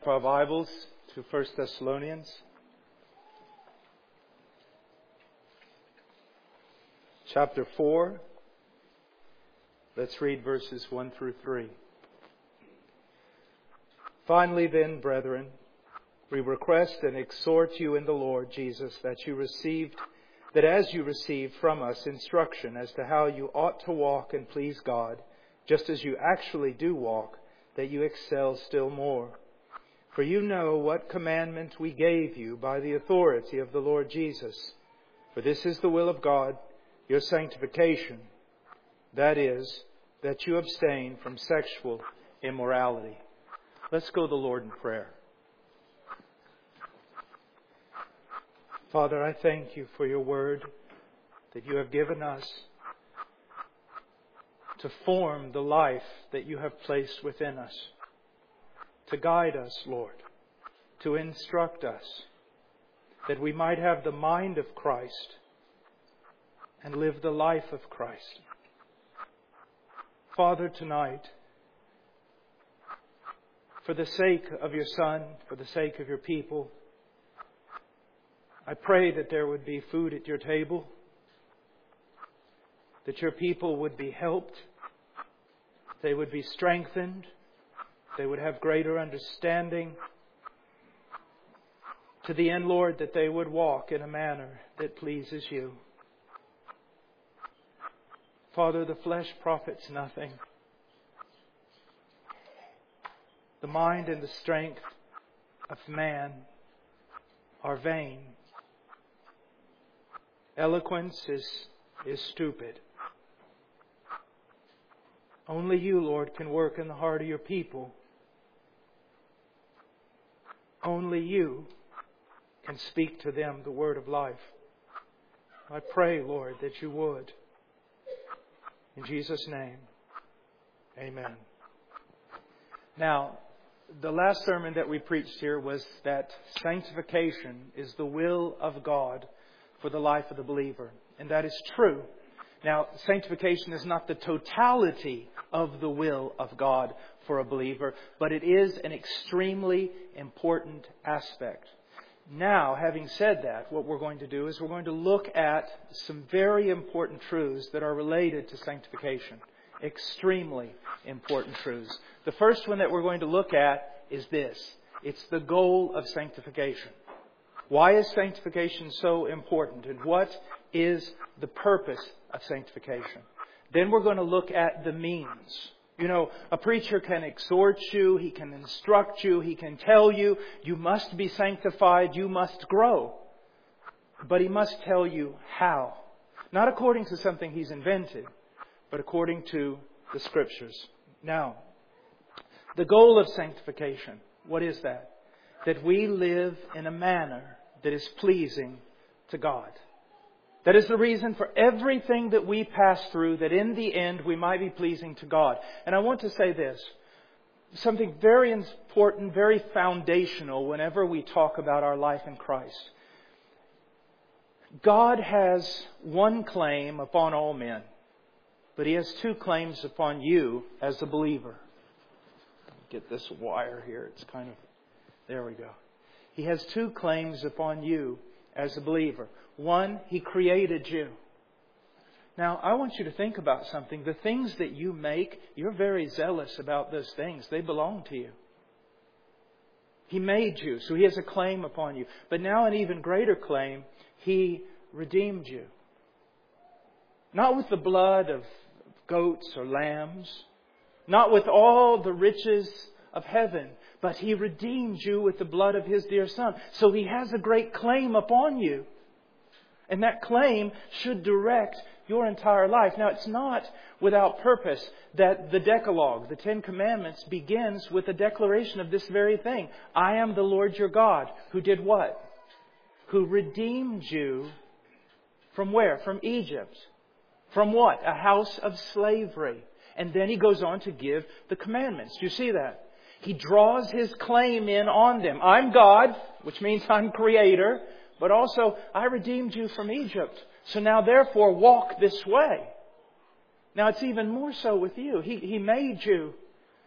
Our Bibles to 1 Thessalonians. Chapter 4. Let's read verses 1 through 3. Finally then, brethren, we request and exhort you in the Lord Jesus that as you received from us instruction as to how you ought to walk and please God, just as you actually do walk, that you excel still more. For you know what commandment we gave you by the authority of the Lord Jesus. For this is the will of God, your sanctification. That is, that you abstain from sexual immorality. Let's go to the Lord in prayer. Father, I thank you for your word that you have given us to form the life that you have placed within us. To guide us, Lord, to instruct us, that we might have the mind of Christ and live the life of Christ. Father, tonight, for the sake of your Son, for the sake of your people, I pray that there would be food at your table, that your people would be helped, they would be strengthened, they would have greater understanding, to the end, Lord, that they would walk in a manner that pleases you. Father, the flesh profits nothing. The mind and the strength of man are vain. Eloquence is stupid. Only you, Lord, can work in the heart of your people. Only you can speak to them the word of life. I pray, Lord, that you would. In Jesus' name, amen. Now, the last sermon that we preached here was that sanctification is the will of God for the life of the believer. And that is true. Now, sanctification is not the totality of the will of God for a believer, but it is an extremely important aspect. Now, having said that, what we're going to do is we're going to look at some very important truths that are related to sanctification. Extremely important truths. The first one that we're going to look at is this. It's the goal of sanctification. Why is sanctification so important? And what is the purpose of sanctification? Then we're going to look at the means. You know, a preacher can exhort you, he can instruct you, he can tell you, you must be sanctified, you must grow. But he must tell you how. Not according to something he's invented, but according to the Scriptures. Now, the goal of sanctification, what is that? That we live in a manner that is pleasing to God. That is the reason for everything that we pass through, that in the end we might be pleasing to God. And I want to say this, something very important, very foundational whenever we talk about our life in Christ. God has one claim upon all men, but He has two claims upon you as a believer. Get this wire here, it's kind of, there we go. He has two claims upon you as a believer. One, He created you. Now, I want you to think about something. The things that you make, you're very zealous about those things. They belong to you. He made you, so He has a claim upon you. But now an even greater claim, He redeemed you. Not with the blood of goats or lambs. Not with all the riches of heaven. But He redeemed you with the blood of His dear Son. So He has a great claim upon you. And that claim should direct your entire life. Now, it's not without purpose that the Decalogue, the Ten Commandments, begins with a declaration of this very thing. I am the Lord your God, who did what? Who redeemed you from where? From Egypt. From what? A house of slavery. And then He goes on to give the commandments. Do you see that? He draws His claim in on them. I'm God, which means I'm Creator. But also, I redeemed you from Egypt. So now, therefore, walk this way. Now, it's even more so with you. He made you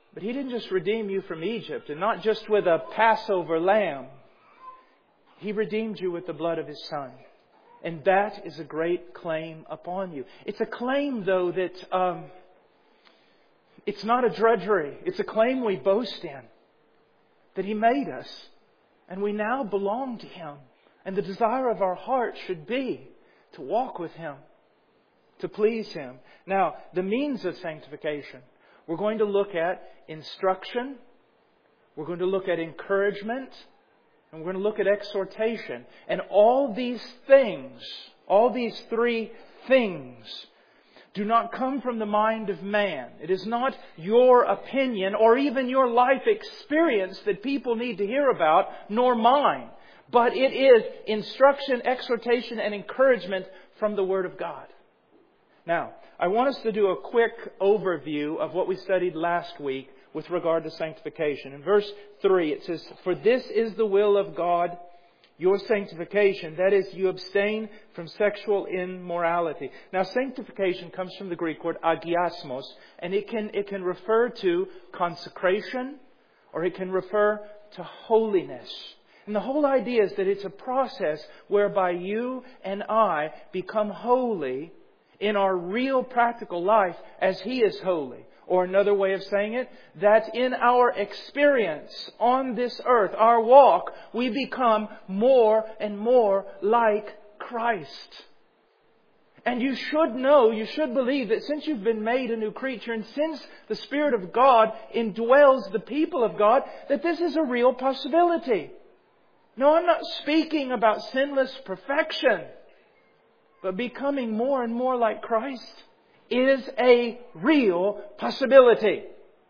But He didn't just redeem you from Egypt, and not just with a Passover lamb. He redeemed you with the blood of His Son. And that is a great claim upon you. It's a claim, though, that it's not a drudgery. It's a claim we boast in. That He made us. And we now belong to Him. And the desire of our heart should be to walk with Him. To please Him. Now, the means of sanctification. We're going to look at instruction. We're going to look at encouragement. And we're going to look at exhortation. And all these things, all these three things, do not come from the mind of man. It is not your opinion or even your life experience that people need to hear about, nor mine. But it is instruction, exhortation, and encouragement from the Word of God. Now, I want us to do a quick overview of what we studied last week with regard to sanctification. In verse 3 it says, "For this is the will of God, your sanctification, that is, you abstain from sexual immorality." Now, sanctification comes from the Greek word agiasmos, and it can refer to consecration, or it can refer to holiness. And the whole idea is that it's a process whereby you and I become holy in our real practical life as He is holy. Or another way of saying it, that in our experience on this earth, our walk, we become more and more like Christ. And you should know, you should believe that since you've been made a new creature and since the Spirit of God indwells the people of God, that this is a real possibility. No, I'm not speaking about sinless perfection, but becoming more and more like Christ is a real possibility.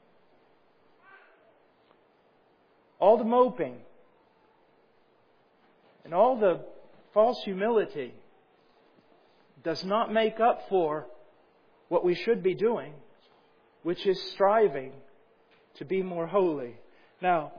All the moping and all the false humility does not make up for what we should be doing, which is striving to be more holy. Now,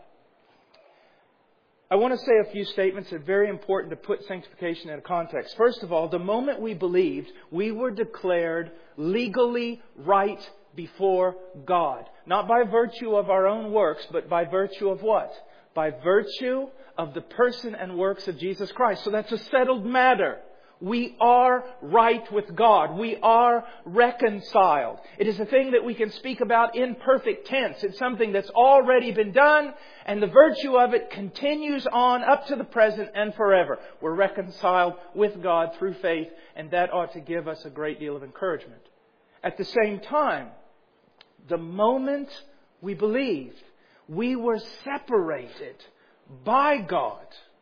I want to say a few statements that are very important to put sanctification in a context. First of all, the moment we believed, we were declared legally right before God. Not by virtue of our own works, but by virtue of what? By virtue of the person and works of Jesus Christ. So that's a settled matter. We are right with God. We are reconciled. It is a thing that we can speak about in perfect tense. It's something that's already been done, and the virtue of it continues on up to the present and forever. We're reconciled with God through faith, and that ought to give us a great deal of encouragement. At the same time, the moment we believed, we were separated by God,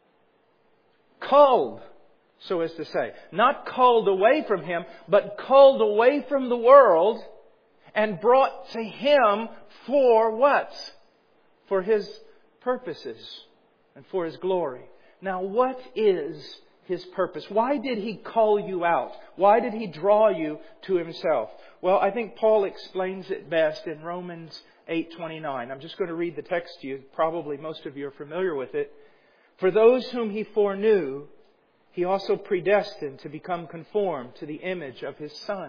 called, so as to say. Not called away from Him, but called away from the world and brought to Him for what? For His purposes and for His glory. Now, what is His purpose? Why did He call you out? Why did He draw you to Himself? Well, I think Paul explains it best in Romans 8:29. I'm just going to read the text to you. Probably most of you are familiar with it. "For those whom He foreknew, He also predestined to become conformed to the image of His Son,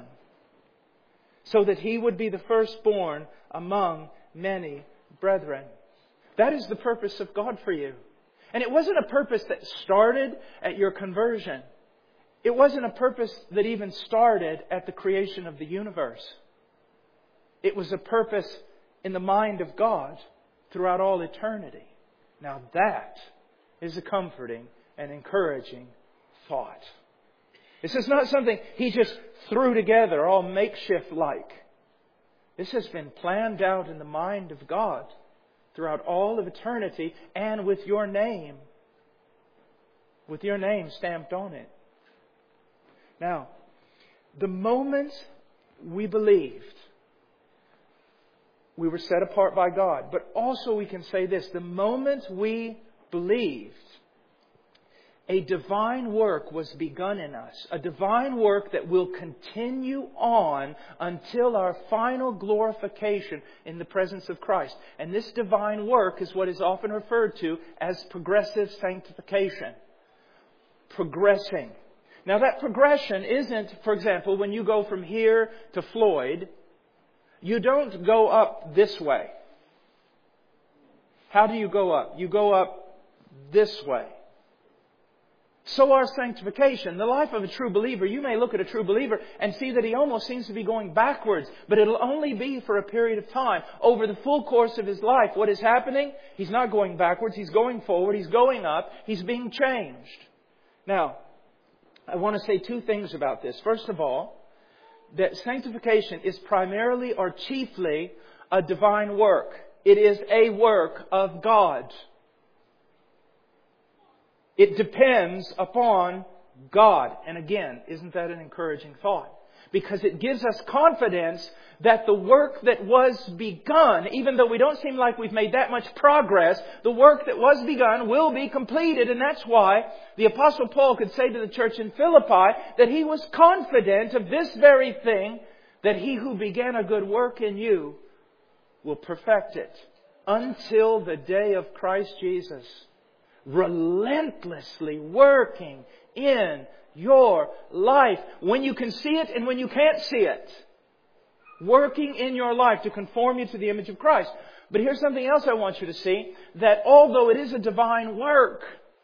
so that He would be the firstborn among many brethren." That is the purpose of God for you. And it wasn't a purpose that started at your conversion. It wasn't a purpose that even started at the creation of the universe. It was a purpose in the mind of God throughout all eternity. Now that is a comforting and encouraging thought. This is not something He just threw together all makeshift like. This has been planned out in the mind of God throughout all of eternity, and with your name stamped on it. Now, the moment we believed, we were set apart by God. But also we can say this: the moment we believed, a divine work was begun in us. A divine work that will continue on until our final glorification in the presence of Christ. And this divine work is what is often referred to as progressive sanctification. Progressing. Now that progression isn't, for example, when you go from here to Floyd, you don't go up this way. How do you go up? You go up this way. So our sanctification, the life of a true believer, you may look at a true believer and see that he almost seems to be going backwards, but it'll only be for a period of time. Over the full course of his life, what is happening? He's not going backwards, he's going forward, he's going up, he's being changed. Now, I want to say two things about this. First of all, that sanctification is primarily or chiefly a divine work. It is a work of God. It depends upon God. And again, isn't that an encouraging thought? Because it gives us confidence that the work that was begun, even though we don't seem like we've made that much progress, the work that was begun will be completed. And that's why the Apostle Paul could say to the church in Philippi that he was confident of this very thing, that he who began a good work in you will perfect it until the day of Christ Jesus. Relentlessly working in your life when you can see it and when you can't see it. Working in your life to conform you to the image of Christ. But here's something else I want you to see. That although it is a divine work,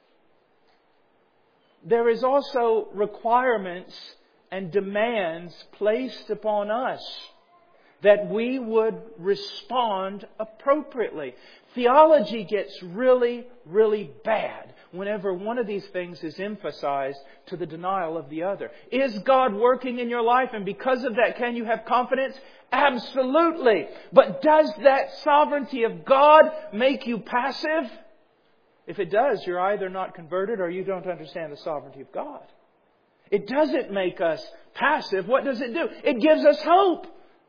there is also requirements and demands placed upon us that we would respond appropriately. Theology gets really, really bad whenever one of these things is emphasized to the denial of the other. Is God working in your life? And because of that, can you have confidence? Absolutely. But does that sovereignty of God make you passive? If it does, you're either not converted or you don't understand the sovereignty of God. It doesn't make us passive. What does it do? It gives us hope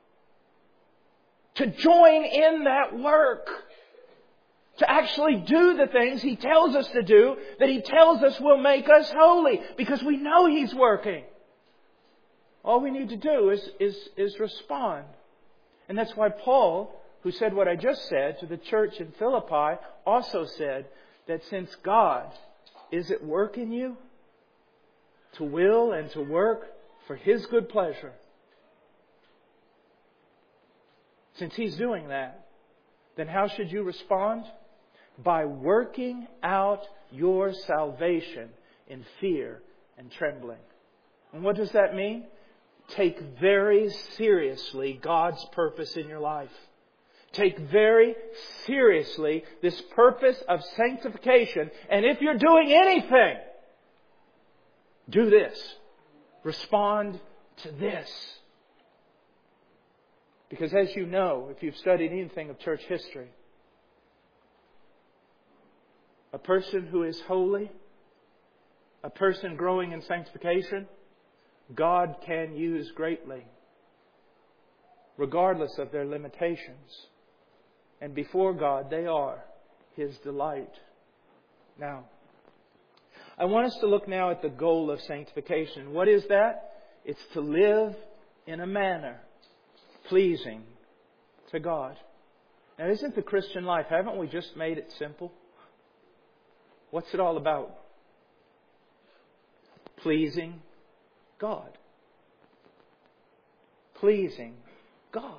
to join in that work. To actually do the things He tells us to do, that He tells us will make us holy. Because we know He's working. All we need to do is respond. And that's why Paul, who said what I just said to the church in Philippi, also said that since God is at work in you, to will and to work for His good pleasure. Since He's doing that, then how should you respond? By working out your salvation in fear and trembling. And what does that mean? Take very seriously God's purpose in your life. Take very seriously this purpose of sanctification. And if you're doing anything, do this. Respond to this. Because as you know, if you've studied anything of church history, a person who is holy, a person growing in sanctification, God can use greatly, regardless of their limitations. And before God, they are His delight. Now, I want us to look now at the goal of sanctification. What is that? It's to live in a manner pleasing to God. Now, isn't the Christian life, haven't we just made it simple? What's it all about? Pleasing God. Pleasing God.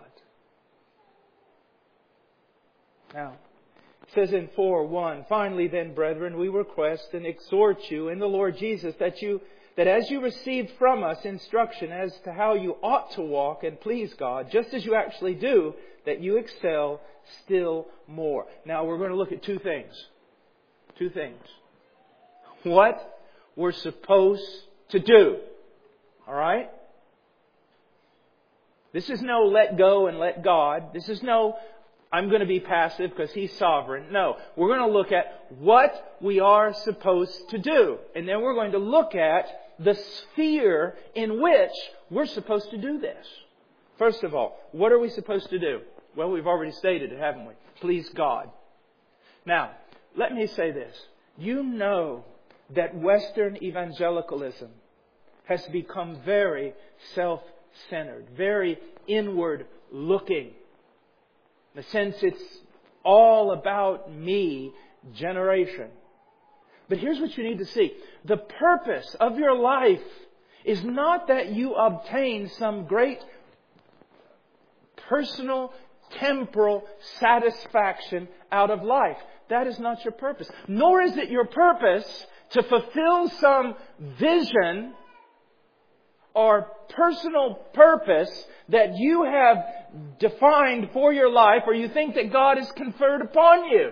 Now, it says in 4:1, finally then, brethren, we request and exhort you in the Lord Jesus that as you received from us instruction as to how you ought to walk and please God, just as you actually do, that you excel still more. Now we're going to look at two things. Two things. What we're supposed to do. Alright? This is no let go and let God. This is no I'm going to be passive because He's sovereign. No. We're going to look at what we are supposed to do. And then we're going to look at the sphere in which we're supposed to do this. First of all, what are we supposed to do? Well, we've already stated it, haven't we? Please God. Now, let me say this. You know that Western evangelicalism has become very self-centered, very inward-looking. In a sense, it's all about me generation. But here's what you need to see. The purpose of your life is not that you obtain some great personal temporal satisfaction out of life. That is not your purpose. Nor is it your purpose to fulfill some vision or personal purpose that you have defined for your life, or you think that God has conferred upon you.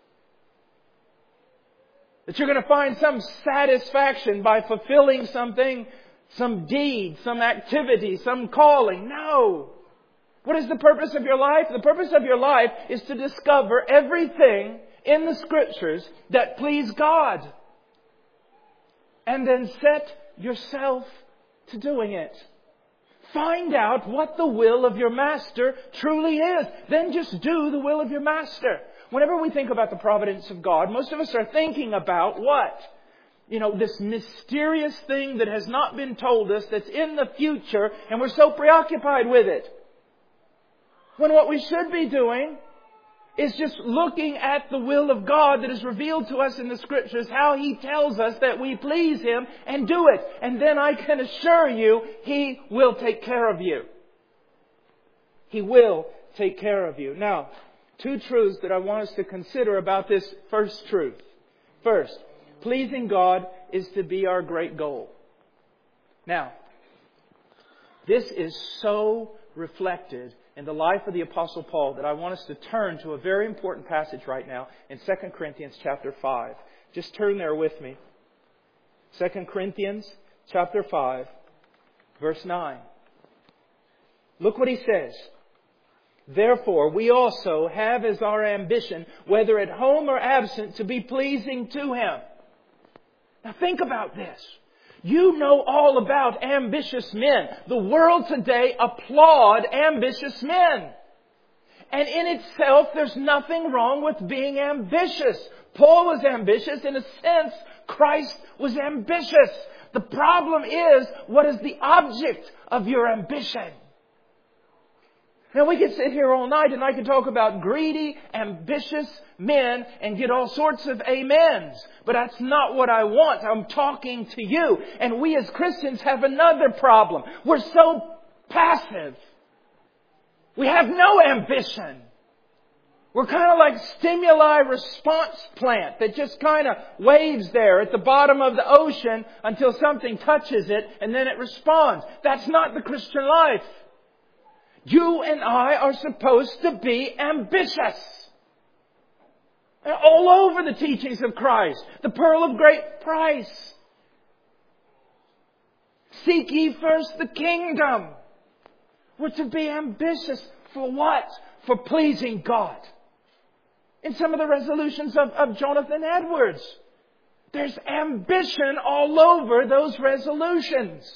That you're going to find some satisfaction by fulfilling something, some deed, some activity, some calling. No. What is the purpose of your life? The purpose of your life is to discover everything in the Scriptures that please God. And then set yourself to doing it. Find out what the will of your Master truly is. Then just do the will of your Master. Whenever we think about the providence of God, most of us are thinking about what? This mysterious thing that has not been told us, that's in the future, and we're so preoccupied with it. When what we should be doing is just looking at the will of God that is revealed to us in the Scriptures, how He tells us that we please Him, and do it. And then I can assure you, He will take care of you. He will take care of you. Now, 2 truths that I want us to consider about this first truth. First, pleasing God is to be our great goal. Now, this is so reflected in the life of the Apostle Paul that I want us to turn to a very important passage right now in 2 Corinthians chapter 5. Just turn there with me. 2 Corinthians chapter 5, verse 9. Look what he says. Therefore, we also have as our ambition, whether at home or absent, to be pleasing to Him. Now think about this. You know all about ambitious men. The world today applaud ambitious men. And in itself, there's nothing wrong with being ambitious. Paul was ambitious. In a sense, Christ was ambitious. The problem is, what is the object of your ambition? Now we could sit here all night and I could talk about greedy, ambitious men and get all sorts of amens. But that's not what I want. I'm talking to you. And we as Christians have another problem. We're so passive. We have no ambition. We're kind of like stimuli response plant that just kind of waves there at the bottom of the ocean until something touches it and then it responds. That's not the Christian life. You and I are supposed to be ambitious. All over the teachings of Christ. The pearl of great price. Seek ye first the kingdom. We're to be ambitious. For what? For pleasing God. In some of the resolutions of Jonathan Edwards, there's ambition all over those resolutions.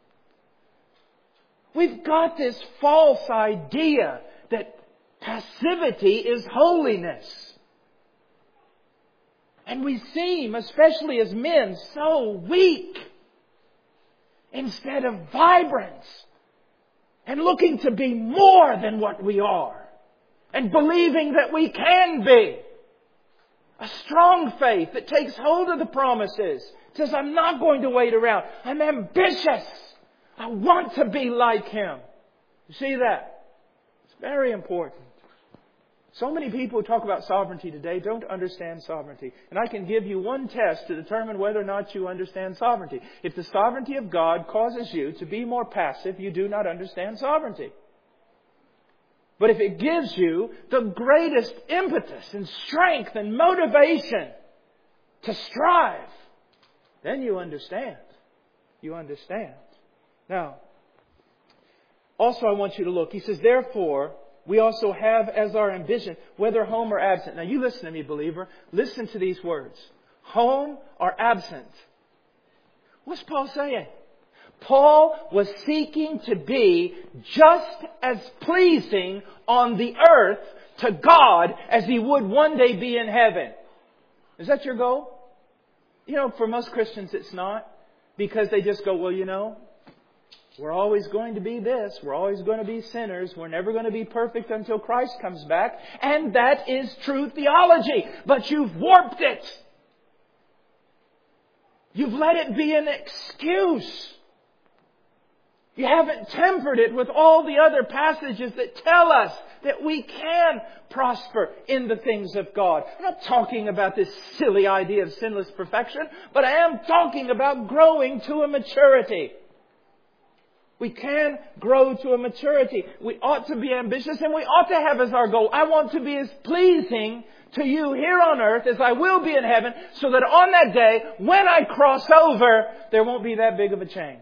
We've got this false idea that passivity is holiness. And we seem, especially as men, so weak instead of vibrant and looking to be more than what we are and believing that we can be. A strong faith that takes hold of the promises. Says, I'm not going to wait around. I'm ambitious. I want to be like Him. You see that? It's very important. So many people who talk about sovereignty today don't understand sovereignty. And I can give you one test to determine whether or not you understand sovereignty. If the sovereignty of God causes you to be more passive, you do not understand sovereignty. But if it gives you the greatest impetus and strength and motivation to strive, then you understand. You understand. Now, also I want you to look. He says, therefore, we also have as our ambition, whether home or absent. Now you listen to me, believer. Listen to these words. Home or absent. What's Paul saying? Paul was seeking to be just as pleasing on the earth to God as he would one day be in heaven. Is that your goal? For most Christians it's not. Because they just go, we're always going to be this. We're always going to be sinners. We're never going to be perfect until Christ comes back. And that is true theology. But you've warped it. You've let it be an excuse. You haven't tempered it with all the other passages that tell us that we can prosper in the things of God. I'm not talking about this silly idea of sinless perfection, but I am talking about growing to a maturity. We can grow to a maturity. We ought to be ambitious, and we ought to have as our goal, I want to be as pleasing to you here on earth as I will be in heaven, so that on that day, when I cross over, there won't be that big of a change.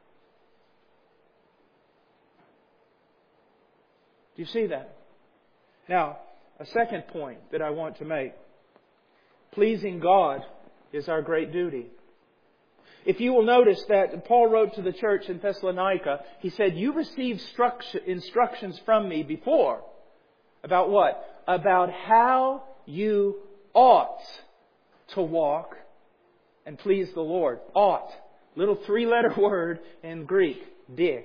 Do you see that? Now, a second point that I want to make. Pleasing God is our great duty. If you will notice that Paul wrote to the church in Thessalonica, he said, you received instructions from me before. About what? About how you ought to walk and please the Lord. Ought. Little 3-letter word in Greek. De.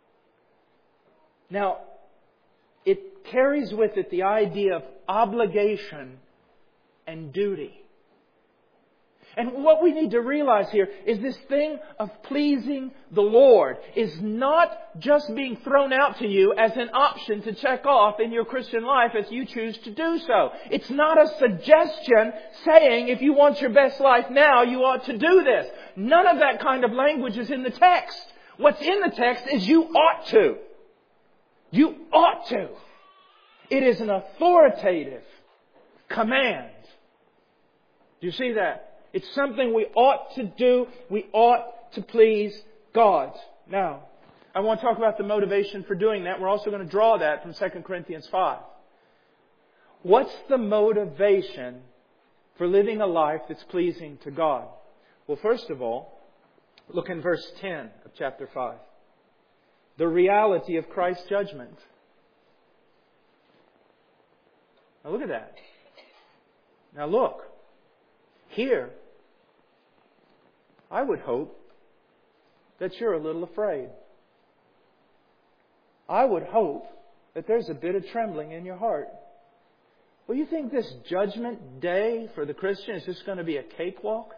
Now, it carries with it the idea of obligation and duty. And what we need to realize here is this thing of pleasing the Lord is not just being thrown out to you as an option to check off in your Christian life as you choose to do so. It's not a suggestion saying if you want your best life now, you ought to do this. None of that kind of language is in the text. What's in the text is you ought to. You ought to. It is an authoritative command. Do you see that? It's something we ought to do. We ought to please God. Now, I want to talk about the motivation for doing that. We're also going to draw that from 2 Corinthians 5. What's the motivation for living a life that's pleasing to God? Well, first of all, look in verse 10 of chapter 5. The reality of Christ's judgment. Now look at that. Now look. Here, I would hope that you're a little afraid. I would hope that there's a bit of trembling in your heart. Well, you think this judgment day for the Christian is just going to be a cakewalk?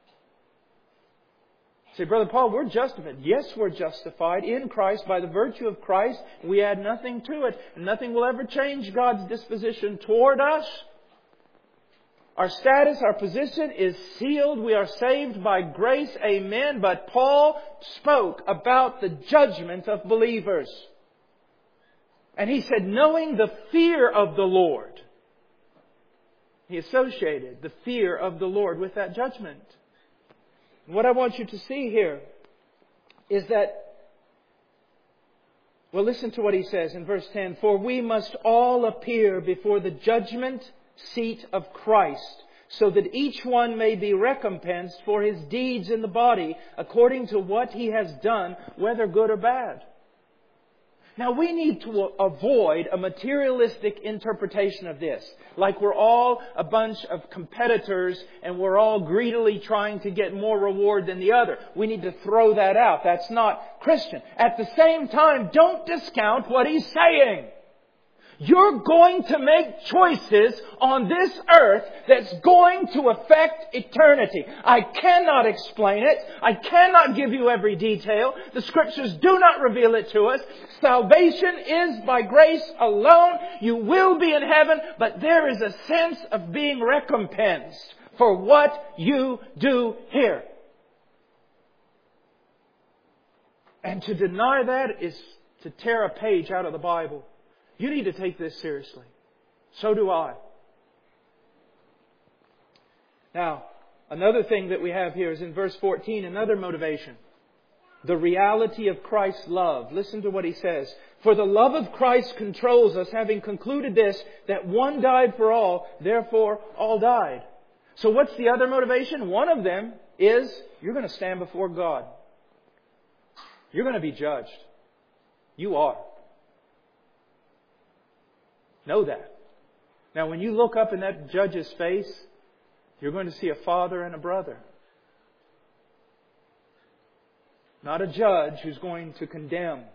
Say, Brother Paul, we're justified. Yes, we're justified in Christ by the virtue of Christ. We add nothing to it. Nothing will ever change God's disposition toward us. Our status, our position is sealed. We are saved by grace. Amen. But Paul spoke about the judgment of believers. And he said, knowing the fear of the Lord. He associated the fear of the Lord with that judgment. What I want you to see here is that, well, listen to what he says in verse 10. For we must all appear before the judgment seat of Christ, so that each one may be recompensed for his deeds in the body, according to what he has done, whether good or bad. Now we need to avoid a materialistic interpretation of this. Like we're all a bunch of competitors and we're all greedily trying to get more reward than the other. We need to throw that out. That's not Christian. At the same time, don't discount what he's saying. You're going to make choices on this earth that's going to affect eternity. I cannot explain it. I cannot give you every detail. The Scriptures do not reveal it to us. Salvation is by grace alone. You will be in heaven, but there is a sense of being recompensed for what you do here. And to deny that is to tear a page out of the Bible. You need to take this seriously. So do I. Now, another thing that we have here is in verse 14, another motivation. The reality of Christ's love. Listen to what he says. For the love of Christ controls us, having concluded this, that one died for all, therefore all died. So what's the other motivation? One of them is you're going to stand before God. You're going to be judged. You are. Know that. Now, when you look up in that judge's face, you're going to see a father and a brother. Not a judge who's going to condemn,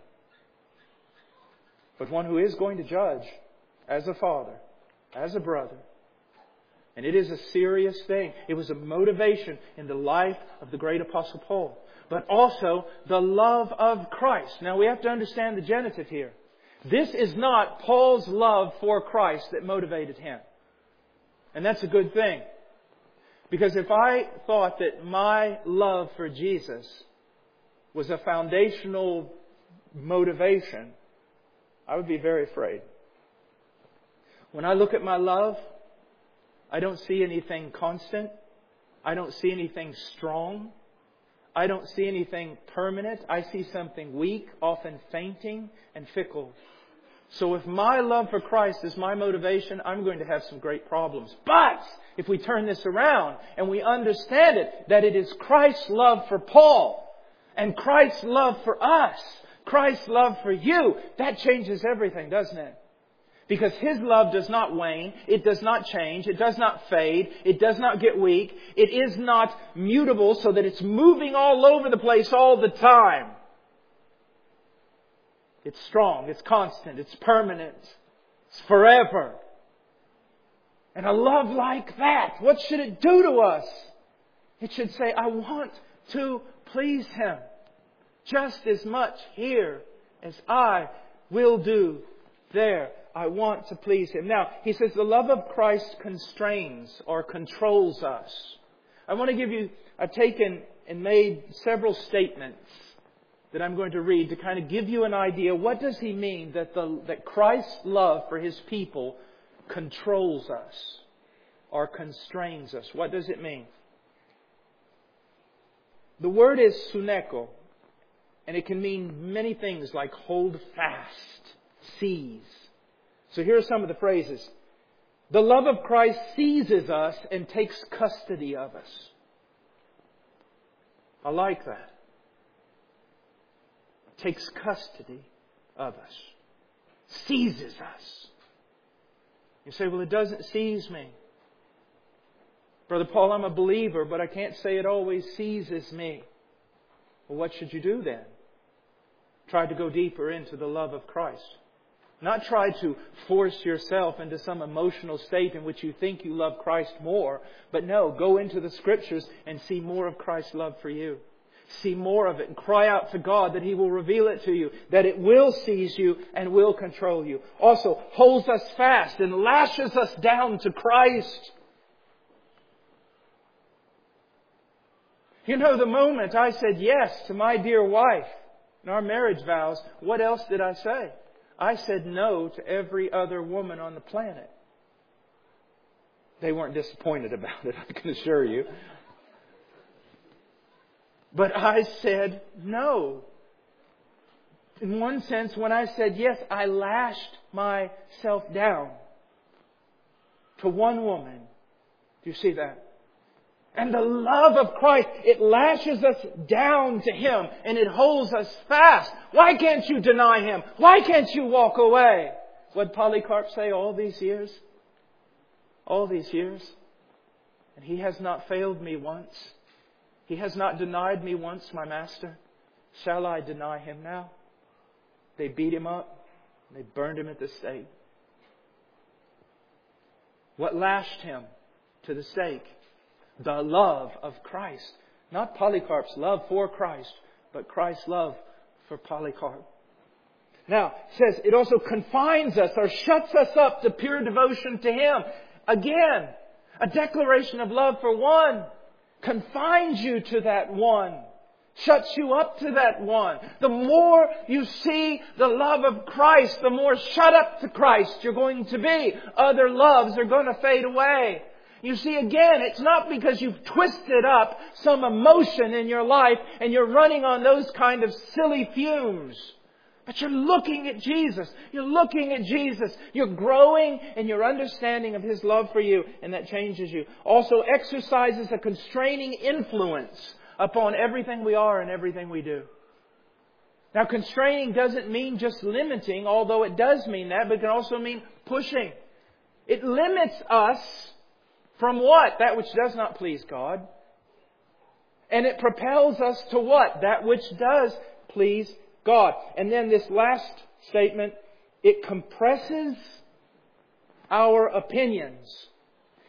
but one who is going to judge as a father, as a brother. And it is a serious thing. It was a motivation in the life of the great Apostle Paul. But also the love of Christ. Now we have to understand the genitive here. This is not Paul's love for Christ that motivated him. And that's a good thing. Because if I thought that my love for Jesus was a foundational motivation, I would be very afraid. When I look at my love, I don't see anything constant. I don't see anything strong. I don't see anything permanent. I see something weak, often fainting and fickle. So if my love for Christ is my motivation, I'm going to have some great problems. But if we turn this around and we understand it, that it is Christ's love for Paul and Christ's love for us, Christ's love for you, that changes everything, doesn't it? Because His love does not wane, it does not change, it does not fade, it does not get weak, it is not mutable so that it's moving all over the place all the time. It's strong, it's constant, it's permanent, it's forever. And a love like that, what should it do to us? It should say, I want to please Him just as much here as I will do there. I want to please Him. Now, he says the love of Christ constrains or controls us. I've taken and made several statements that I'm going to read to kind of give you an idea. What does he mean that Christ's love for His people controls us or constrains us? What does it mean? The word is suneko, and it can mean many things like hold fast, seize. So here are some of the phrases. The love of Christ seizes us and takes custody of us. I like that. Takes custody of us. Seizes us. You say, well, it doesn't seize me. Brother Paul, I'm a believer, but I can't say it always seizes me. Well, what should you do then? Try to go deeper into the love of Christ. Not try to force yourself into some emotional state in which you think you love Christ more. But no, go into the Scriptures and see more of Christ's love for you. See more of it and cry out to God that He will reveal it to you. That it will seize you and will control you. Also, holds us fast and lashes us down to Christ. You know, the moment I said yes to my dear wife in our marriage vows, what else did I say? I said no to every other woman on the planet. They weren't disappointed about it, I can assure you. But I said no. In one sense, when I said yes, I lashed myself down to one woman. Do you see that? And the love of Christ, it lashes us down to Him and it holds us fast. Why can't you deny Him? Why can't you walk away? What did Polycarp say all these years? All these years. And He has not failed me once. He has not denied me once, my Master. Shall I deny Him now? They beat Him up. They burned Him at the stake. What lashed Him to the stake? The love of Christ. Not Polycarp's love for Christ, but Christ's love for Polycarp. Now, it says it also confines us or shuts us up to pure devotion to Him. Again, a declaration of love for one confines you to that one. Shuts you up to that one. The more you see the love of Christ, the more shut up to Christ you're going to be. Other loves are going to fade away. You see, again, it's not because you've twisted up some emotion in your life and you're running on those kind of silly fumes. But you're looking at Jesus. You're looking at Jesus. You're growing in your understanding of His love for you, and that changes you. Also exercises a constraining influence upon everything we are and everything we do. Now, constraining doesn't mean just limiting, although it does mean that, but it can also mean pushing. It limits us from what? That which does not please God. And it propels us to what? That which does please God. And then this last statement, it compresses our opinions.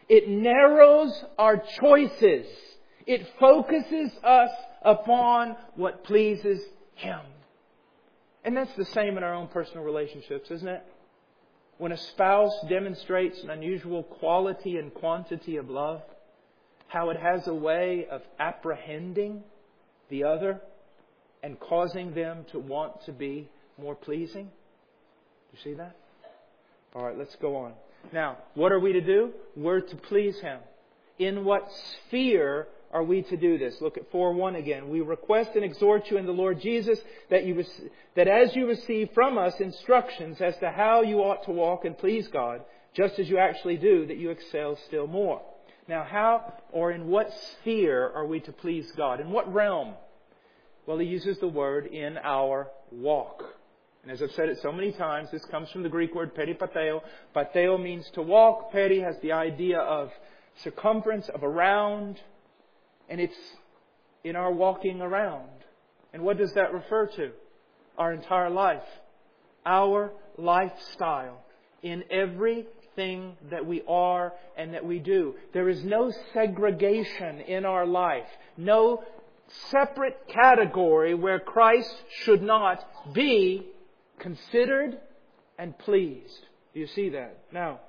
It narrows our choices. It focuses us upon what pleases Him. And that's the same in our own personal relationships, isn't it? When a spouse demonstrates an unusual quality and quantity of love, how it has a way of apprehending the other and causing them to want to be more pleasing. Do you see that? All right, let's go on. Now, what are we to do? We're to please Him. In what sphere are we to do this? Look at 4:1 again. We request and exhort you in the Lord Jesus that as you receive from us instructions as to how you ought to walk and please God, just as you actually do, that you excel still more. Now, how or in what sphere are we to please God? In what realm? Well, he uses the word in our walk. And as I've said it so many times, this comes from the Greek word peripateo. Pateo means to walk. Peri has the idea of circumference, of around. And it's in our walking around. And what does that refer to? Our entire life. Our lifestyle. In everything that we are and that we do. There is no segregation in our life. No separate category where Christ should not be considered and pleased. Do you see that? Now,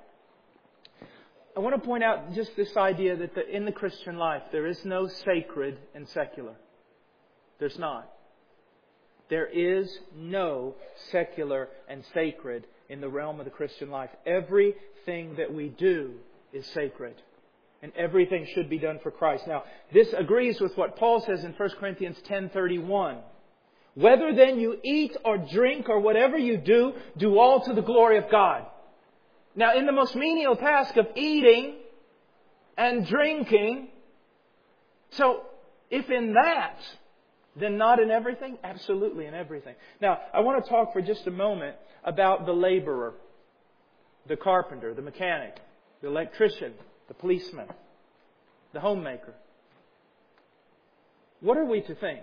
I want to point out just this idea that in the Christian life there is no sacred and secular. There's not. There is no secular and sacred in the realm of the Christian life. Everything that we do is sacred. And everything should be done for Christ. Now, this agrees with what Paul says in 1 Corinthians 10:31. Whether then you eat or drink or whatever you do, do all to the glory of God. Now, in the most menial task of eating and drinking, so if in that, then not in everything? Absolutely in everything. Now, I want to talk for just a moment about the laborer, the carpenter, the mechanic, the electrician, the policeman, the homemaker. What are we to think?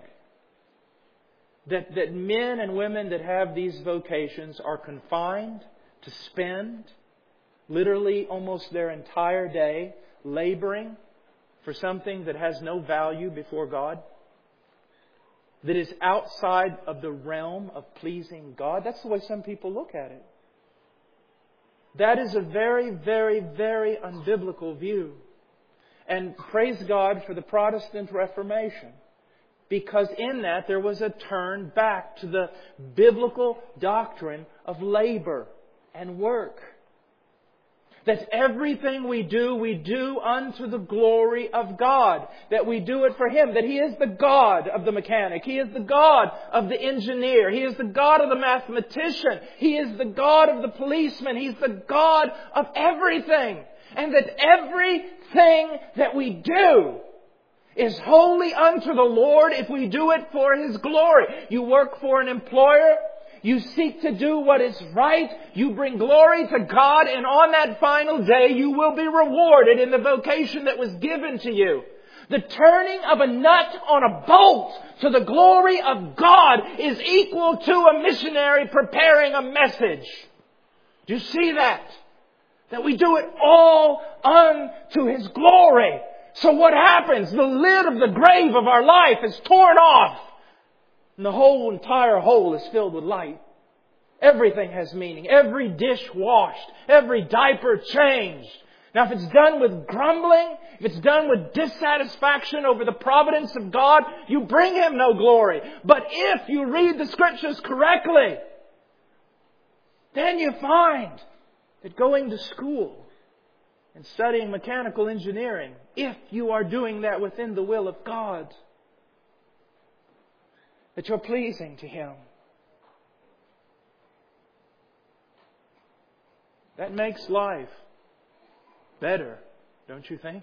That men and women that have these vocations are confined to spend literally almost their entire day laboring for something that has no value before God? That is outside of the realm of pleasing God? That's the way some people look at it. That is a very, very, very unbiblical view. And praise God for the Protestant Reformation. Because in that there was a turn back to the biblical doctrine of labor and work. That everything we do unto the glory of God. That we do it for Him. That He is the God of the mechanic. He is the God of the engineer. He is the God of the mathematician. He is the God of the policeman. He's the God of everything. And that everything that we do is holy unto the Lord if we do it for His glory. You work for an employer. You seek to do what is right. You bring glory to God. And on that final day, you will be rewarded in the vocation that was given to you. The turning of a nut on a bolt to the glory of God is equal to a missionary preparing a message. Do you see that? That we do it all unto His glory. So what happens? The lid of the grave of our life is torn off. And the whole entire hole is filled with light. Everything has meaning. Every dish washed. Every diaper changed. Now if it's done with grumbling, if it's done with dissatisfaction over the providence of God, you bring Him no glory. But if you read the Scriptures correctly, then you find that going to school and studying mechanical engineering, if you are doing that within the will of God, that you're pleasing to Him. That makes life better, don't you think?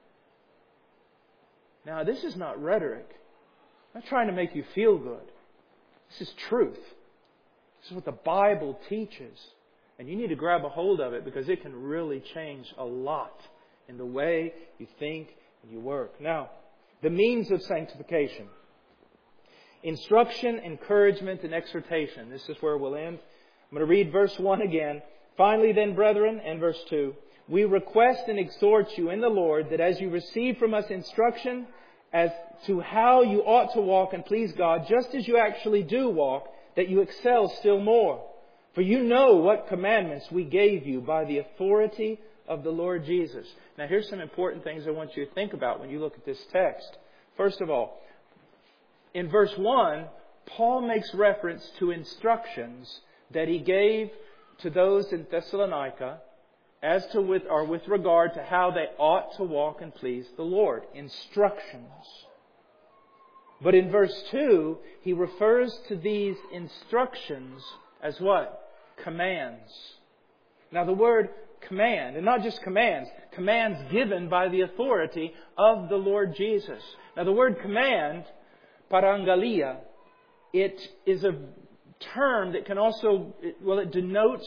Now, this is not rhetoric. I'm not trying to make you feel good. This is truth. This is what the Bible teaches. And you need to grab a hold of it because it can really change a lot in the way you think and you work. Now, the means of sanctification. Instruction, encouragement, and exhortation. This is where we'll end. I'm going to read verse 1 again. Finally then, brethren, and verse 2. we request and exhort you in the Lord that as you receive from us instruction as to how you ought to walk and please God, just as you actually do walk, that you excel still more. For you know what commandments we gave you by the authority of the Lord Jesus. Now here's some important things I want you to think about when you look at this text. First of all, in verse 1, Paul makes reference to instructions that he gave to those in Thessalonica as to with regard to how they ought to walk and please the Lord. Instructions. But in verse 2, he refers to these instructions as what? Commands. Now the word command, and not just commands given by the authority of the Lord Jesus. Now the word command, parangalia, it is a term that can also, it denotes,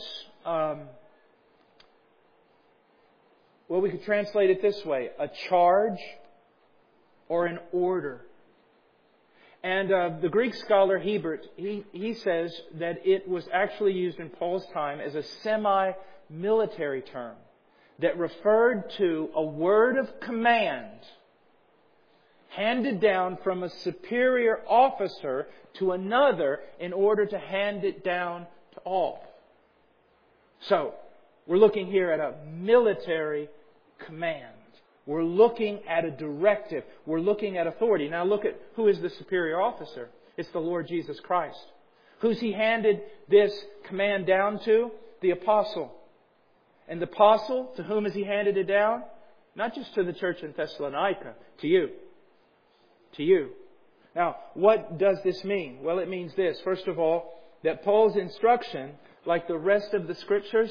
we could translate it this way, a charge or an order. And the Greek scholar Hebert, he says that it was actually used in Paul's time as a semi-military term that referred to a word of command handed down from a superior officer to another in order to hand it down to all. So, we're looking here at a military command. We're looking at a directive. We're looking at authority. Now look at who is the superior officer. It's the Lord Jesus Christ. Who's He handed this command down to? The apostle. And the apostle, to whom has He handed it down? Not just to the church in Thessalonica, to you. To you. Now, what does this mean? Well, it means this. First of all, that Paul's instruction, like the rest of the Scriptures,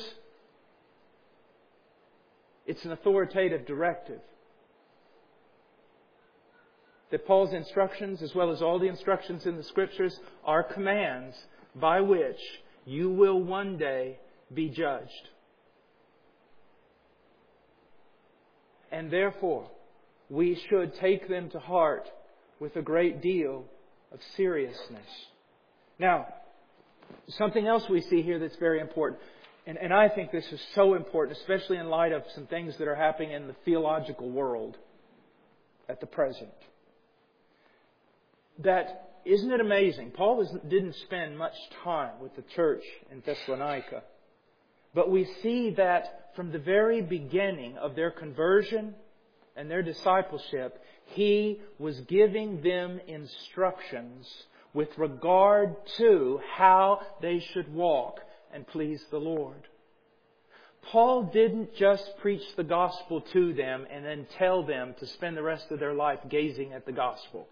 it's an authoritative directive. That Paul's instructions, as well as all the instructions in the Scriptures, are commands by which you will one day be judged. And therefore, we should take them to heart with a great deal of seriousness. Now, something else we see here that's very important. And I think this is so important, especially in light of some things that are happening in the theological world at the present. That, isn't it amazing? Paul didn't spend much time with the church in Thessalonica. But we see that from the very beginning of their conversion and their discipleship, he was giving them instructions with regard to how they should walk and please the Lord. Paul didn't just preach the gospel to them and then tell them to spend the rest of their life gazing at the gospel.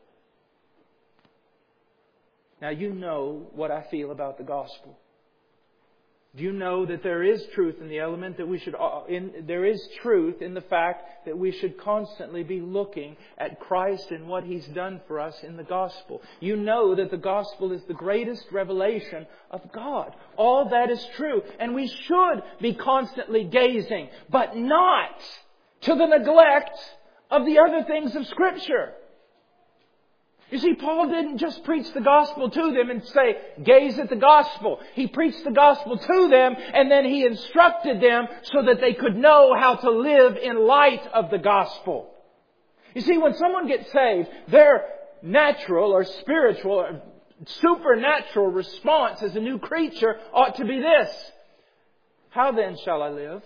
Now you know what I feel about the gospel. Do you know that there is truth in the element that we should, there is truth in the fact that we should constantly be looking at Christ and what He's done for us in the gospel? You know that the gospel is the greatest revelation of God. All that is true. And we should be constantly gazing, but not to the neglect of the other things of Scripture. You see, Paul didn't just preach the gospel to them and say, gaze at the gospel. He preached the gospel to them and then he instructed them so that they could know how to live in light of the gospel. You see, when someone gets saved, their natural or spiritual or supernatural response as a new creature ought to be this. How then shall I live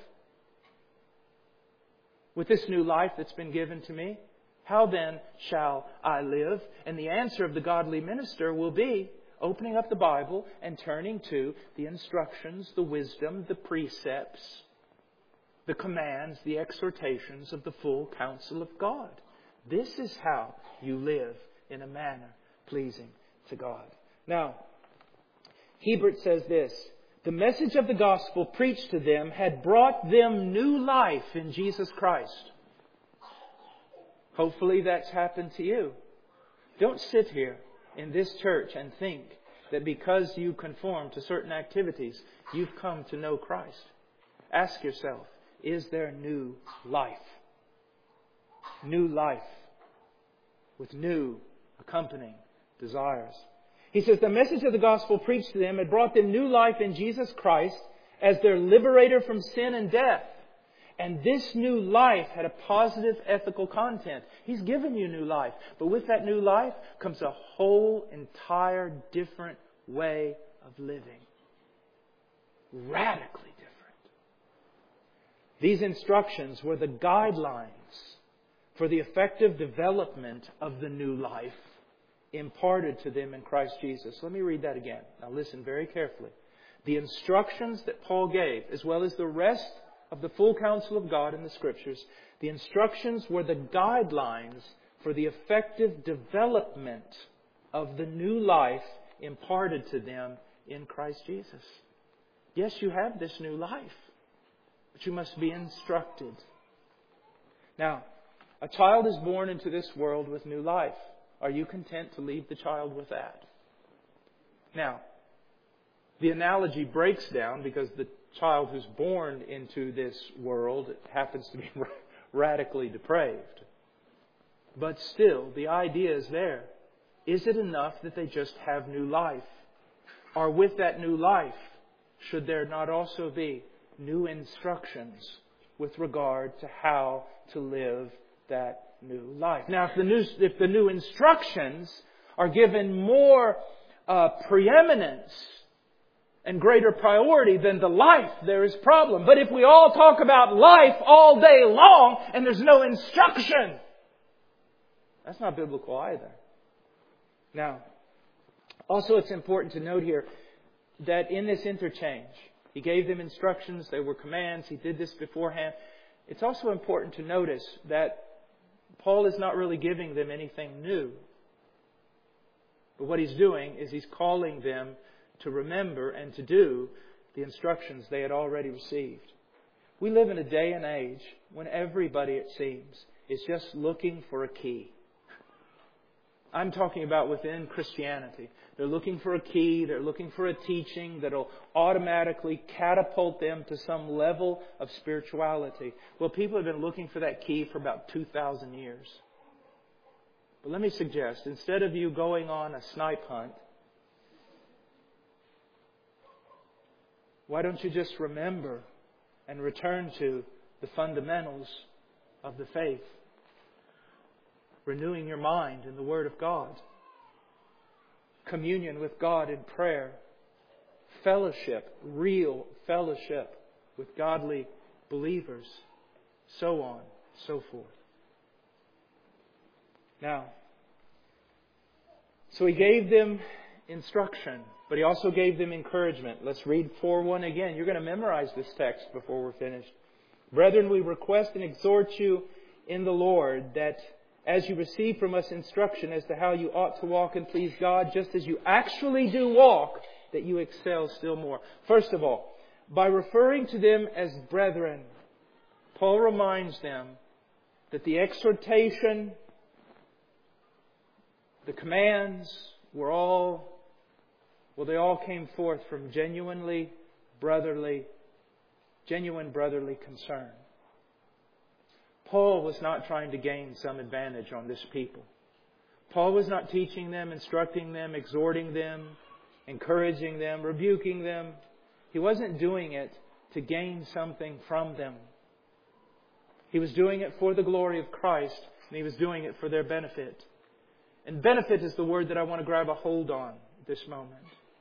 with this new life that's been given to me? How then shall I live? And the answer of the godly minister will be opening up the Bible and turning to the instructions, the wisdom, the precepts, the commands, the exhortations of the full counsel of God. This is how you live in a manner pleasing to God. Now, Hebert says this. The message of the gospel preached to them had brought them new life in Jesus Christ. Hopefully that's happened to you. Don't sit here in this church and think that because you conform to certain activities, you've come to know Christ. Ask yourself, is there new life? New life with new accompanying desires. He says the message of the gospel preached to them had brought them new life in Jesus Christ as their liberator from sin and death. And this new life had a positive ethical content. He's given you new life. But with that new life comes a whole entire different way of living. Radically different. These instructions were the guidelines for the effective development of the new life imparted to them in Christ Jesus. Let me read that again. Now listen very carefully. The instructions that Paul gave, as well as the rest of the full counsel of God in the Scriptures, the instructions were the guidelines for the effective development of the new life imparted to them in Christ Jesus. Yes, you have this new life, but you must be instructed. Now, a child is born into this world with new life. Are you content to leave the child with that? Now, the analogy breaks down because the child who's born into this world happens to be radically depraved. But still, the idea is there. Is it enough that they just have new life? Or with that new life, should there not also be new instructions with regard to how to live that new life? Now, if the new instructions are given more preeminence and greater priority than the life, there is problem. But if we all talk about life all day long and there's no instruction, that's not biblical either. Now, also it's important to note here that in this interchange, He gave them instructions, they were commands, He did this beforehand. It's also important to notice that Paul is not really giving them anything new. But what he's doing is he's calling them to remember and to do the instructions they had already received. We live in a day and age when everybody, it seems, is just looking for a key. I'm talking about within Christianity. They're looking for a key, they're looking for a teaching that'll automatically catapult them to some level of spirituality. Well, people have been looking for that key for about 2,000 years. But let me suggest, instead of you going on a snipe hunt, why don't you just remember and return to the fundamentals of the faith? Renewing your mind in the Word of God. Communion with God in prayer. Fellowship, real fellowship with godly believers. So on, so forth. Now, so He gave them instruction, but He also gave them encouragement. Let's read 4:1 again. You're going to memorize this text before we're finished. Brethren, we request and exhort you in the Lord that as you receive from us instruction as to how you ought to walk and please God, just as you actually do walk, that you excel still more. First of all, by referring to them as brethren, Paul reminds them that the exhortation, the commands were all, they all came forth from genuine brotherly concern. Paul was not trying to gain some advantage on this people. Paul was not teaching them, instructing them, exhorting them, encouraging them, rebuking them. He wasn't doing it to gain something from them. He was doing it for the glory of Christ, and He was doing it for their benefit. And benefit is the word that I want to grab a hold on at this moment.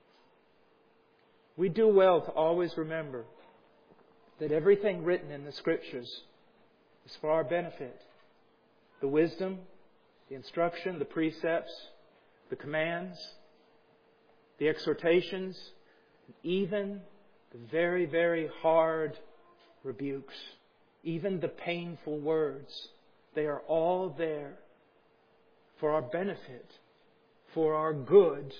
We do well to always remember that everything written in the Scriptures is for our benefit. The wisdom, the instruction, the precepts, the commands, the exhortations, even the very, very hard rebukes, even the painful words. They are all there for our benefit, for our good.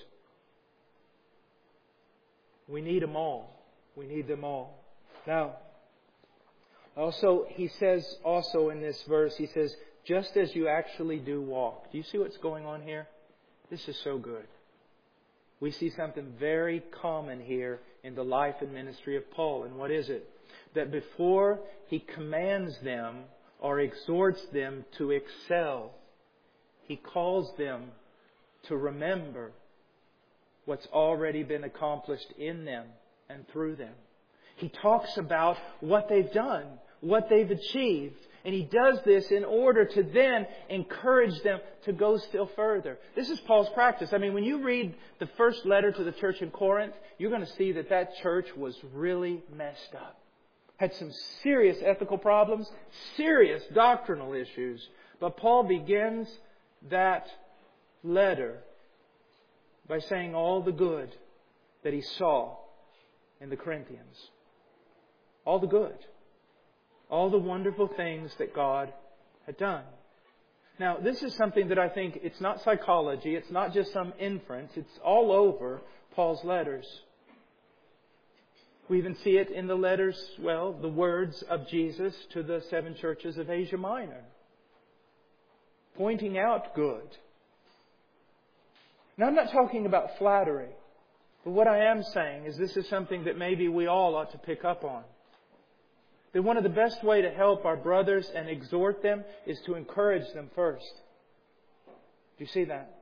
We need them all. We need them all. Now, also, he says also in this verse, he says, just as you actually do walk. Do you see what's going on here? This is so good. We see something very common here in the life and ministry of Paul. And what is it? That before he commands them or exhorts them to excel, he calls them to remember what's already been accomplished in them and through them. He talks about what they've done, what they've achieved. And he does this in order to then encourage them to go still further. This is Paul's practice. I mean, when you read the first letter to the church in Corinth, you're going to see that that church was really messed up. Had some serious ethical problems, serious doctrinal issues. But Paul begins that letter by saying all the good that he saw in the Corinthians. All the good. All the wonderful things that God had done. Now, this is something that I think, it's not psychology, it's not just some inference, it's all over Paul's letters. We even see it in the letters, the words of Jesus to the 7 churches of Asia Minor. Pointing out good. Now, I'm not talking about flattery. But what I am saying is this is something that maybe we all ought to pick up on. That one of the best way to help our brothers and exhort them is to encourage them first. Do you see that?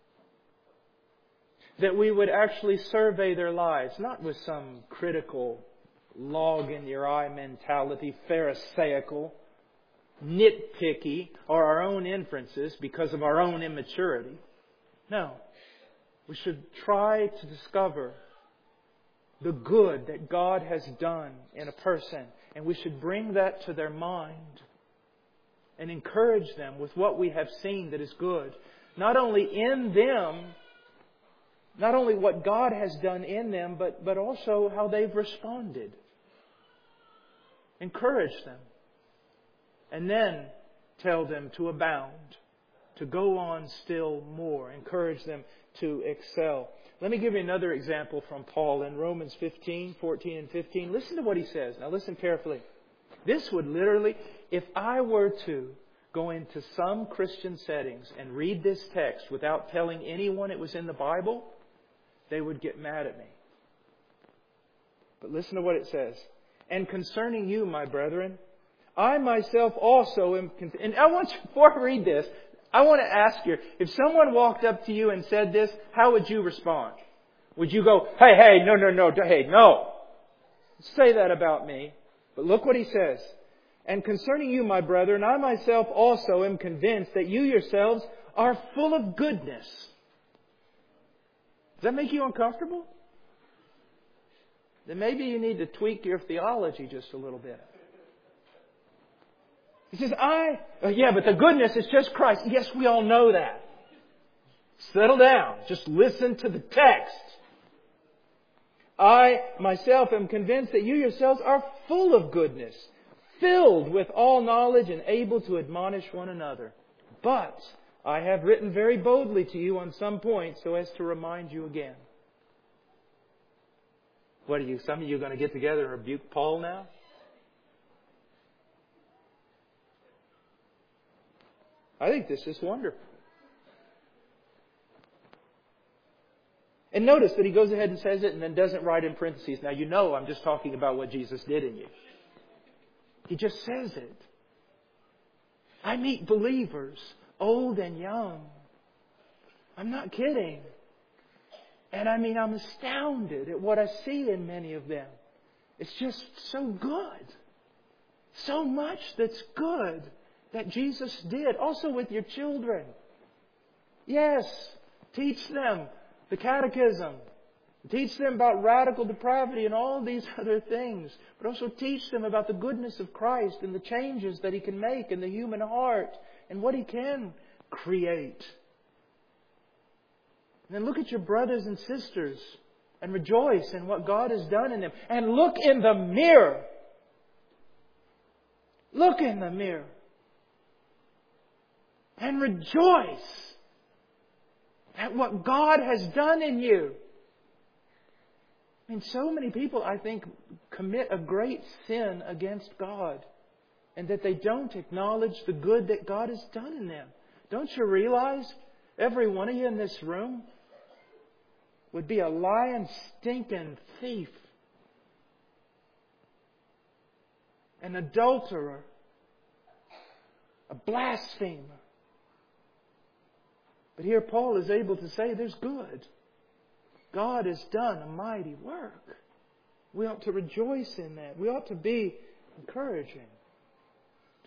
That we would actually survey their lives, not with some critical, log-in-your-eye mentality, pharisaical, nitpicky, or our own inferences because of our own immaturity. No. We should try to discover the good that God has done in a person. And we should bring that to their mind and encourage them with what we have seen that is good. Not only in them, not only what God has done in them, but also how they've responded. Encourage them. And then tell them to abound, to go on still more. Encourage them to excel. Let me give you another example from Paul in Romans 15, 14 and 15. Listen to what he says. Now listen carefully. This would literally, if I were to go into some Christian settings and read this text without telling anyone it was in the Bible, they would get mad at me. But listen to what it says. And concerning you, my brethren, I myself also am... And I want you, before I read this, I want to ask you, if someone walked up to you and said this, how would you respond? Would you go, hey, no. Say that about me. But look what he says. And concerning you, my brethren, I myself also am convinced that you yourselves are full of goodness. Does that make you uncomfortable? Then maybe you need to tweak your theology just a little bit. He says, but the goodness is just Christ. Yes, we all know that. Settle down. Just listen to the text. I myself am convinced that you yourselves are full of goodness, filled with all knowledge and able to admonish one another. But I have written very boldly to you on some points so as to remind you again. What are you, some of you going to get together and rebuke Paul now? I think this is wonderful. And notice that he goes ahead and says it and then doesn't write in parentheses. Now you know I'm just talking about what Jesus did in you. He just says it. I meet believers, old and young. I'm not kidding. And I'm astounded at what I see in many of them. It's just so good. So much that's good that Jesus did. Also with your children. Yes, teach them the catechism. Teach them about radical depravity and all these other things. But also teach them about the goodness of Christ and the changes that He can make in the human heart and what He can create. And then look at your brothers and sisters and rejoice in what God has done in them. And look in the mirror. Look in the mirror. And rejoice at what God has done in you. So many people, I think, commit a great sin against God. And that they don't acknowledge the good that God has done in them. Don't you realize every one of you in this room would be a lying, stinking thief, an adulterer, a blasphemer. But here Paul is able to say there's good. God has done a mighty work. We ought to rejoice in that. We ought to be encouraging.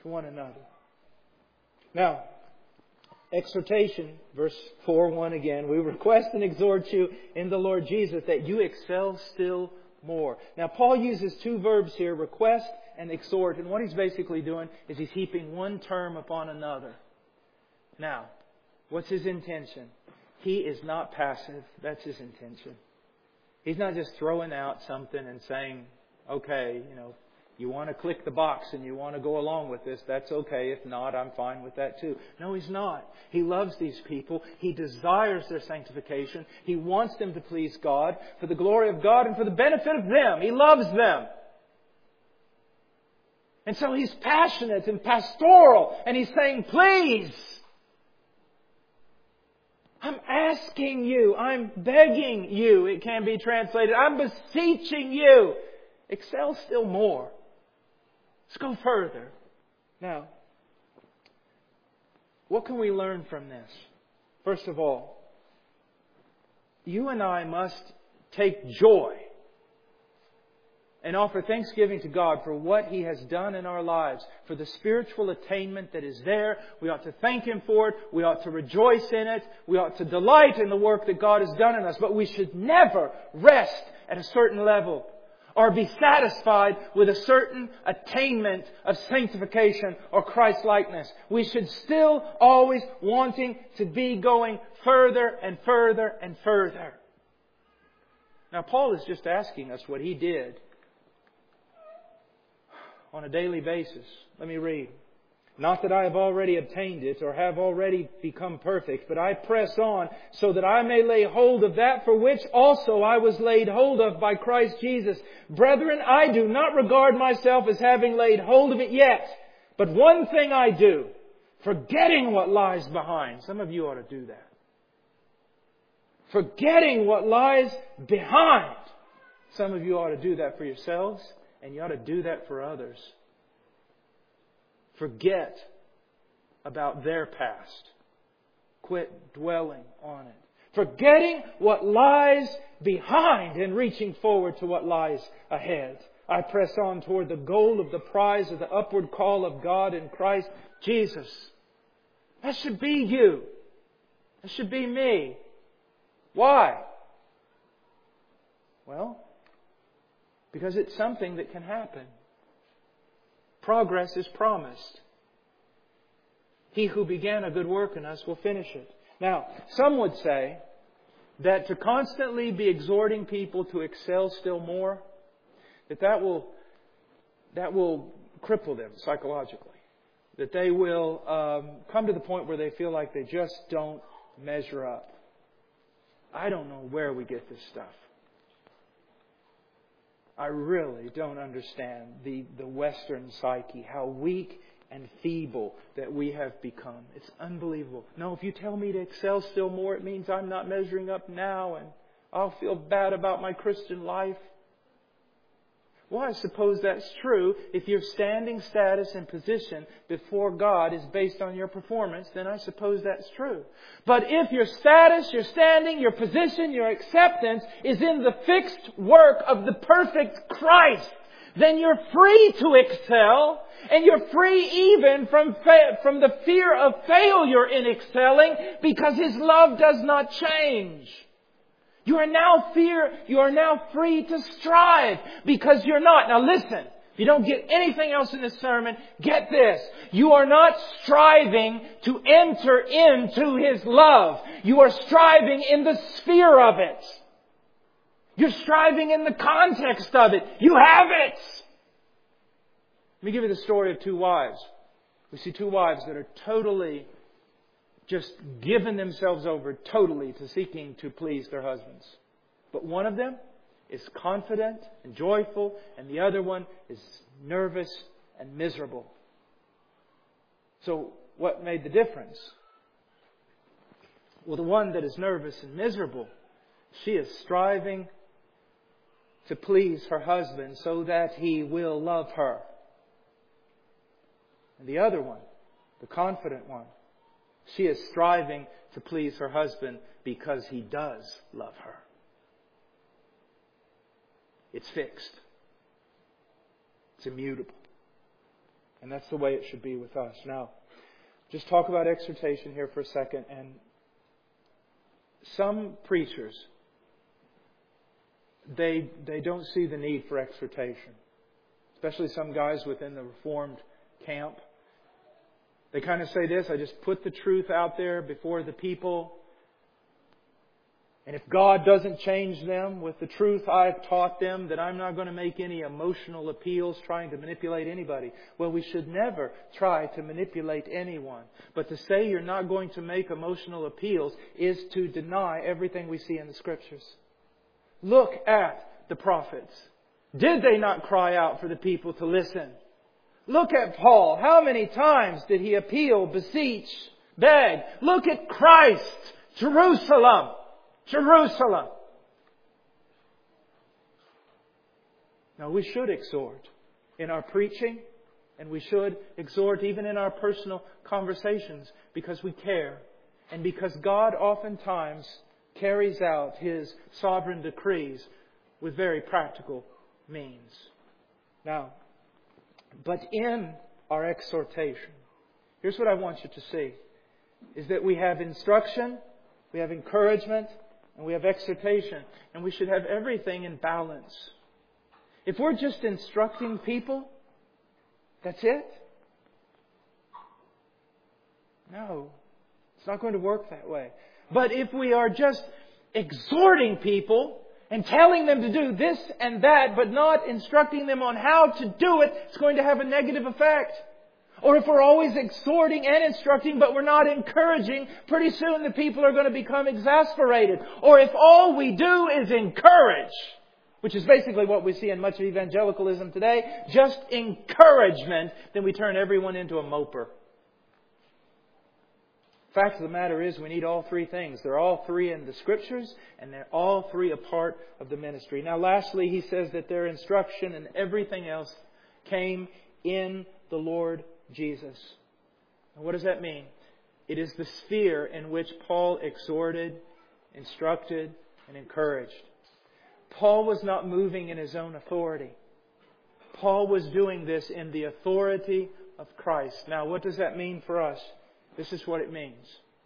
to one another. Now, exhortation, verse 4:1 again. We request and exhort you in the Lord Jesus that you excel still more. Now, Paul uses two verbs here, request and exhort. And what he's basically doing is he's heaping one term upon another. Now, what's his intention? He is not passive. That's his intention. He's not just throwing out something and saying, okay, you want to click the box and you want to go along with this, that's okay. If not, I'm fine with that too. No, he's not. He loves these people. He desires their sanctification. He wants them to please God for the glory of God and for the benefit of them. He loves them. And so he's passionate and pastoral, and he's saying, please, I'm asking you, I'm begging you, it can be translated, I'm beseeching you, excel still more. Let's go further. Now, what can we learn from this? First of all, you and I must take joy and offer thanksgiving to God for what He has done in our lives, for the spiritual attainment that is there. We ought to thank Him for it. We ought to rejoice in it. We ought to delight in the work that God has done in us. But we should never rest at a certain level or be satisfied with a certain attainment of sanctification or Christ-likeness. We should still always wanting to be going further and further and further. Now, Paul is just asking us what he did on a daily basis. Let me read. Not that I have already obtained it or have already become perfect, but I press on so that I may lay hold of that for which also I was laid hold of by Christ Jesus. Brethren, I do not regard myself as having laid hold of it yet, but one thing I do, forgetting what lies behind. Some of you ought to do that. Forgetting what lies behind. Some of you ought to do that for yourselves, and you ought to do that for others. Forget about their past. Quit dwelling on it. Forgetting what lies behind and reaching forward to what lies ahead. I press on toward the goal of the prize of the upward call of God in Christ Jesus. That should be you. That should be me. Why? Well, because it's something that can happen. Progress is promised. He who began a good work in us will finish it. Now, some would say that to constantly be exhorting people to excel still more, that will cripple them psychologically. That they will come to the point where they feel like they just don't measure up. I don't know where we get this stuff. I really don't understand the Western psyche, how weak and feeble that we have become. It's unbelievable. No, if you tell me to excel still more, it means I'm not measuring up now and I'll feel bad about my Christian life. Well, I suppose that's true. If your standing status and position before God is based on your performance, then I suppose that's true. But if your status, your standing, your position, your acceptance is in the fixed work of the perfect Christ, then you're free to excel, and you're free even from the fear of failure in excelling, because His love does not change. You are now free to strive because you're not. Now listen, if you don't get anything else in this sermon, get this. You are not striving to enter into His love. You are striving in the sphere of it. You're striving in the context of it. You have it. Let me give you the story of two wives. We see two wives that are totally just given themselves over totally to seeking to please their husbands. But one of them is confident and joyful, and the other one is nervous and miserable. So what made the difference? Well, the one that is nervous and miserable, she is striving to please her husband so that he will love her. And the other one, the confident one, she is striving to please her husband because he does love her. It's fixed. It's immutable. And that's the way it should be with us. Now, just talk about exhortation here for a second. And some preachers, they don't see the need for exhortation. Especially some guys within the Reformed camp. They kind of say this: I just put the truth out there before the people. And if God doesn't change them with the truth I've taught them, then I'm not going to make any emotional appeals trying to manipulate anybody. Well, we should never try to manipulate anyone. But to say you're not going to make emotional appeals is to deny everything we see in the Scriptures. Look at the prophets. Did they not cry out for the people to listen? Look at Paul. How many times did he appeal, beseech, beg? Look at Christ. Jerusalem. Jerusalem. Now we should exhort in our preaching, and we should exhort even in our personal conversations because we care and because God oftentimes carries out His sovereign decrees with very practical means. Now, but in our exhortation, here's what I want you to see, is that we have instruction, we have encouragement, and we have exhortation. And we should have everything in balance. If we're just instructing people, that's it? No. It's not going to work that way. But if we are just exhorting people and telling them to do this and that, but not instructing them on how to do it, it's going to have a negative effect. Or if we're always exhorting and instructing, but we're not encouraging, pretty soon the people are going to become exasperated. Or if all we do is encourage, which is basically what we see in much of evangelicalism today, just encouragement, then we turn everyone into a moper. The fact of the matter is we need all three things. They're all three in the Scriptures, and they're all three a part of the ministry. Now lastly, he says that their instruction and everything else came in the Lord Jesus. And what does that mean? It is the sphere in which Paul exhorted, instructed, and encouraged. Paul was not moving in his own authority. Paul was doing this in the authority of Christ. Now, what does that mean for us? This is what it means.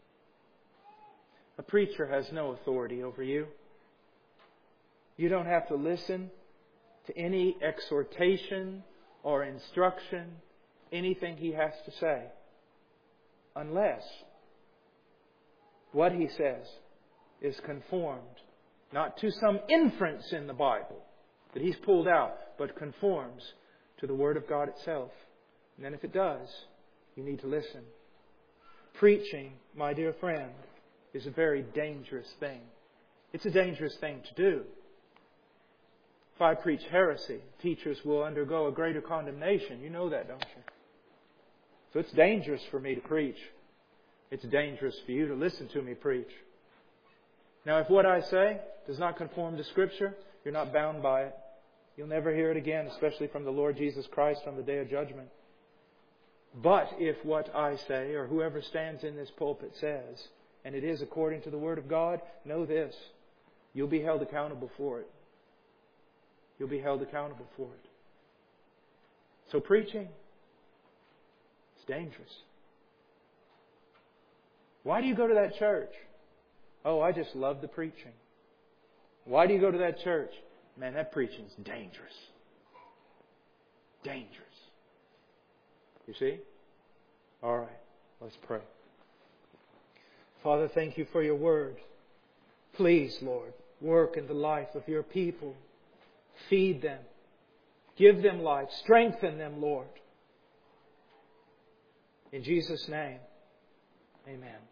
A preacher has no authority over you. You don't have to listen to any exhortation or instruction, anything he has to say, unless what he says is conformed, not to some inference in the Bible that he's pulled out, but conforms to the Word of God itself. And then if it does, you need to listen. Preaching, my dear friend, is a very dangerous thing. It's a dangerous thing to do. If I preach heresy, teachers will undergo a greater condemnation. You know that, don't you? So it's dangerous for me to preach. It's dangerous for you to listen to me preach. Now, if what I say does not conform to Scripture, you're not bound by it. You'll never hear it again, especially from the Lord Jesus Christ on the day of judgment. But if what I say, or whoever stands in this pulpit says, and it is according to the Word of God, know this: you'll be held accountable for it. You'll be held accountable for it. So preaching, it's dangerous. Why do you go to that church? Oh, I just love the preaching. Why do you go to that church? Man, that preaching's dangerous. Dangerous. You see? All right, let's pray. Father, thank you for your word. Please, Lord, work in the life of your people. Feed them. Give them life. Strengthen them, Lord. In Jesus' name, amen.